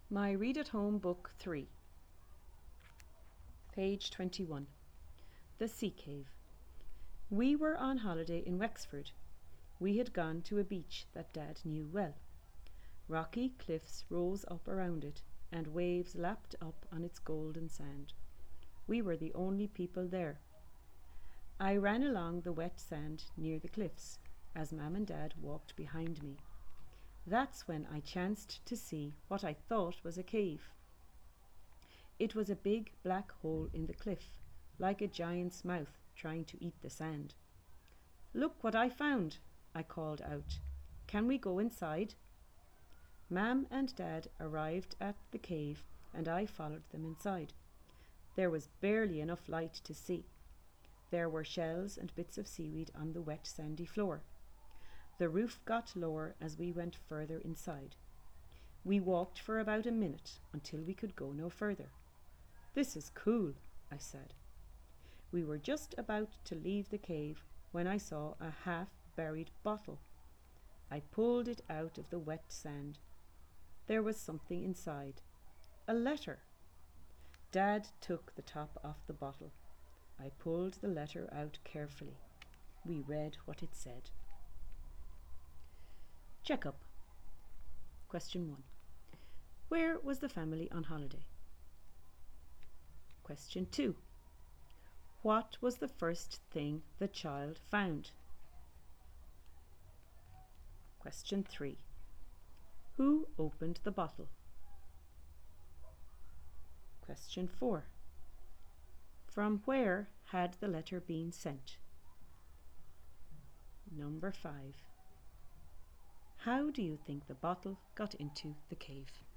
My Read at Home Book 3, page 21. The Sea Cave. We were on holiday in Wexford. We had gone to a beach that Dad knew well. Rocky cliffs rose up around it, and waves lapped up on its golden sand. We were the only people there. I ran along the wet sand near the cliffs, as Mam and Dad walked behind me. That's when I chanced to see what I thought was a cave. It was a big black hole in the cliff, like a giant's mouth trying to eat the sand. "Look what I found," I called out. "Can we go inside?" Mam and Dad arrived at the cave, and I followed them inside. There was barely enough light to see. There were shells and bits of seaweed on the wet sandy floor. The roof got lower as we went further inside. We walked for about a minute until we could go no further. "This is cool," I said. We were just about to leave the cave when I saw a half-buried bottle. I pulled it out of the wet sand. There was something inside. A letter. Dad took the top off the bottle. I pulled the letter out carefully. We read what it said. Check-up. Question 1. Where was the family on holiday? Question 2. What was the first thing the child found? Question 3. Who opened the bottle? Question 4. From where had the letter been sent? Number 5. How do you think the bottle got into the cave?